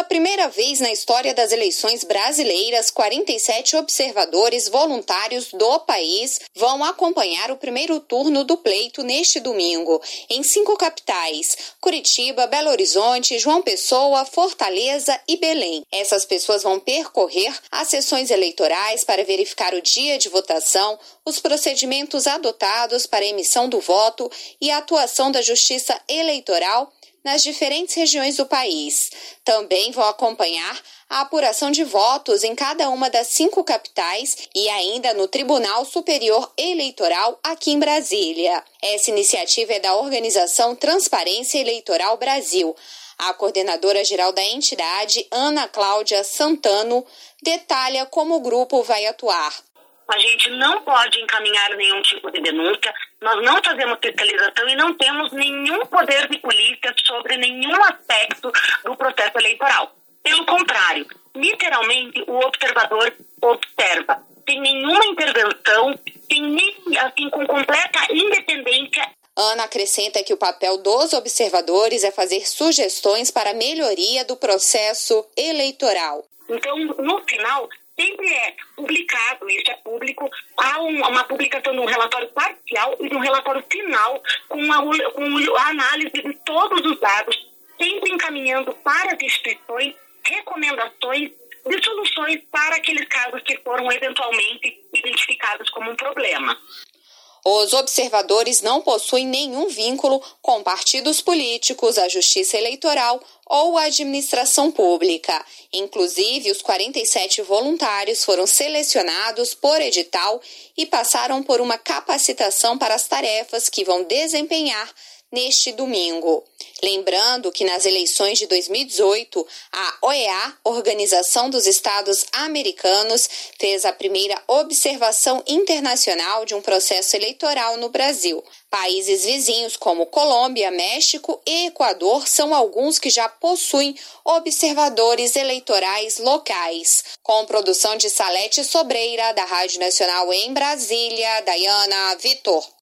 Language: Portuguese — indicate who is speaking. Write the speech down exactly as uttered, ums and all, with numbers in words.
Speaker 1: primeira vez na história das eleições brasileiras, quarenta e sete observadores voluntários do país vão acompanhar o primeiro turno do pleito neste domingo, em cinco capitais: Curitiba, Belo Horizonte, João Pessoa, Fortaleza e Belém. Essas pessoas vão percorrer as sessões eleitorais para verificar o dia de votação, os procedimentos adotados para a emissão do voto e a atuação da Justiça Eleitoral nas diferentes regiões do país. Também vão acompanhar a apuração de votos em cada uma das cinco capitais e ainda no Tribunal Superior Eleitoral aqui em Brasília. Essa iniciativa é da organização Transparência Eleitoral Brasil. A coordenadora-geral da entidade, Ana Cláudia Santano, detalha como o grupo vai atuar.
Speaker 2: A gente não pode encaminhar nenhum tipo de denúncia, nós não fazemos fiscalização e não temos nenhum poder de polícia sobre nenhum aspecto do processo eleitoral. Pelo contrário, literalmente o observador observa, sem nenhuma intervenção, sem, assim, com completa independência.
Speaker 1: Ana acrescenta que o papel dos observadores é fazer sugestões para a melhoria do processo eleitoral.
Speaker 2: Então, no final, sempre é publicado, isso é público, há um, uma publicação de um relatório parcial e de um relatório final com a, com a análise de todos os dados, sempre encaminhando para as instituições recomendações de soluções para aqueles casos que foram eventualmente identificados como um problema.
Speaker 1: Os observadores não possuem nenhum vínculo com partidos políticos, a Justiça Eleitoral ou a administração pública. Inclusive, os quarenta e sete voluntários foram selecionados por edital e passaram por uma capacitação para as tarefas que vão desempenhar neste domingo. Lembrando que nas eleições de dois mil e dezoito, a O E A, Organização dos Estados Americanos, fez a primeira observação internacional de um processo eleitoral no Brasil. Países vizinhos como Colômbia, México e Equador são alguns que já possuem observadores eleitorais locais. Com produção de Salete Sobreira, da Rádio Nacional em Brasília, Dayana Vitor.